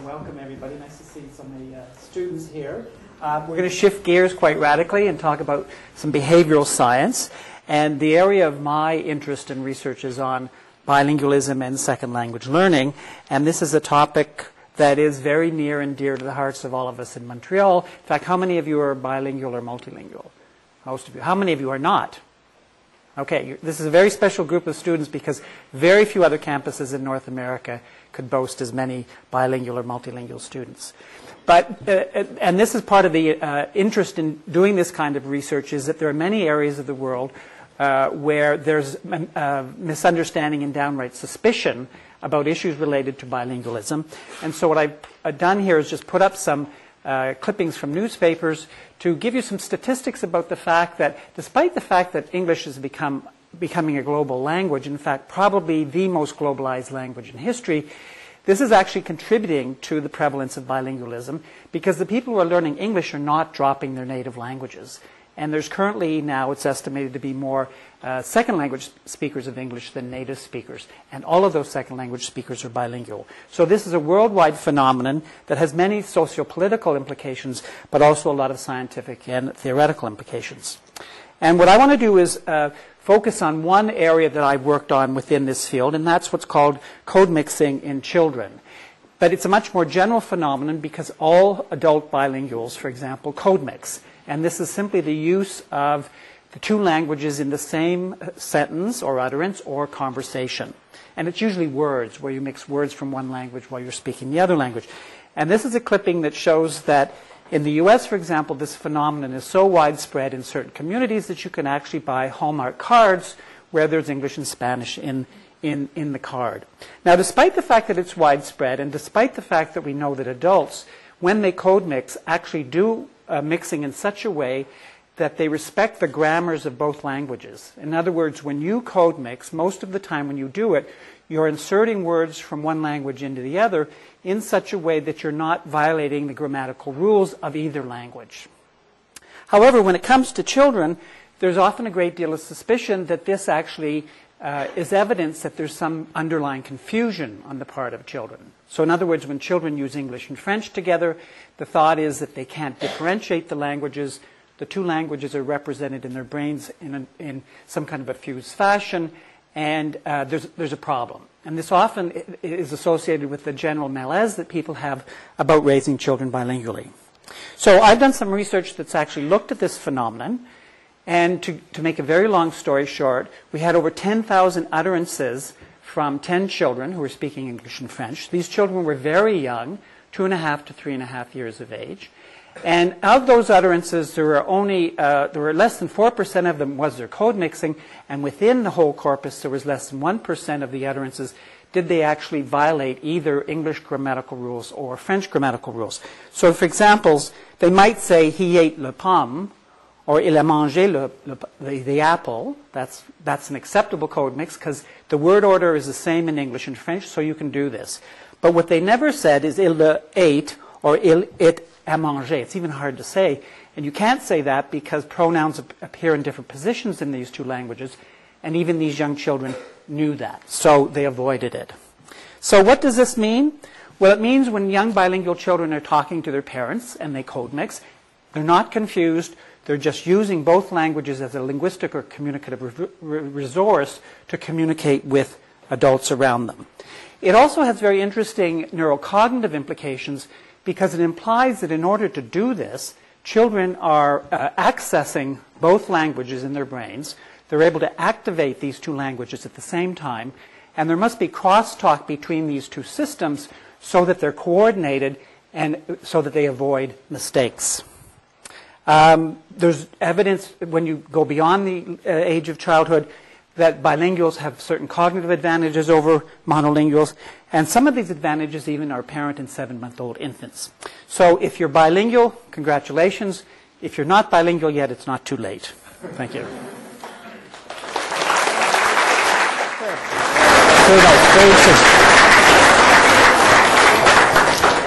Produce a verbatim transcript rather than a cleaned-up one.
Welcome, everybody. Nice to see so many uh, students here. Uh, we're going to shift gears quite radically and talk about some behavioral science. And the area of my interest and research is on bilingualism and second language learning. And this is a topic that is very near and dear to the hearts of all of us in Montreal. In fact, how many of you are bilingual or multilingual? Most of you. How many of you are not? Okay, this is a very special group of students because very few other campuses in North America could boast as many bilingual or multilingual students. But, uh, and this is part of the uh, interest in doing this kind of research, is that there are many areas of the world uh, where there's uh, misunderstanding and downright suspicion about issues related to bilingualism. And so what I've done here is just put up some uh, clippings from newspapers to give you some statistics about the fact that despite the fact that English has become becoming a global language, in fact probably the most globalized language in history, this is actually contributing to the prevalence of bilingualism because the people who are learning English are not dropping their native languages. And there's currently now, it's estimated to be more uh, second language speakers of English than native speakers. And all of those second language speakers are bilingual. So this is a worldwide phenomenon that has many socio-political implications, but also a lot of scientific and theoretical implications. And what I want to do is uh, focus on one area that I've worked on within this field, and that's what's called code mixing in children. But it's a much more general phenomenon because all adult bilinguals, for example, code mix. And this is simply the use of the two languages in the same sentence or utterance or conversation. And it's usually words, where you mix words from one language while you're speaking the other language. And this is a clipping that shows that in the U S, for example, this phenomenon is so widespread in certain communities that you can actually buy Hallmark cards where there's English and Spanish in, in, in the card. Now, despite the fact that it's widespread, and despite the fact that we know that adults, when they code mix, actually do uh, mixing in such a way that they respect the grammars of both languages. In other words, when you code mix, most of the time when you do it, you're inserting words from one language into the other in such a way that you're not violating the grammatical rules of either language. However, when it comes to children, there's often a great deal of suspicion that this actually uh, is evidence that there's some underlying confusion on the part of children. So in other words, when children use English and French together, the thought is that they can't differentiate the languages. The two languages are represented in their brains in, a, in some kind of a fused fashion, and uh, there's, there's a problem. And this often is associated with the general malaise that people have about raising children bilingually. So I've done some research that's actually looked at this phenomenon. And to, to make a very long story short, we had over ten thousand utterances from ten children who were speaking English and French. These children were very young, two and a half to three and a half years of age. And of those utterances, there were only, uh, there were less than four percent of them was their code mixing, and within the whole corpus, there was less than one percent of the utterances did they actually violate either English grammatical rules or French grammatical rules. So, for examples, they might say, he ate le pomme, or il a mangé le, le, the, the apple. That's, that's an acceptable code mix because the word order is the same in English and French, so you can do this. But what they never said is il le ate or il it a mangé. It's even hard to say. And you can't say that because pronouns ap- appear in different positions in these two languages, and even these young children knew that, so they avoided it. So what does this mean? Well, it means when young bilingual children are talking to their parents and they code mix, they're not confused. They're just using both languages as a linguistic or communicative re- re- resource to communicate with adults around them. It also has very interesting neurocognitive implications because it implies that in order to do this, children are uh, accessing both languages in their brains. They're able to activate these two languages at the same time, and there must be crosstalk between these two systems so that they're coordinated and so that they avoid mistakes. Um, there's evidence when you go beyond the uh, age of childhood that bilinguals have certain cognitive advantages over monolinguals, and some of these advantages even are apparent in seven-month-old infants. So if you're bilingual, congratulations. If you're not bilingual yet, it's not too late. Thank you. Very nice. Very interesting.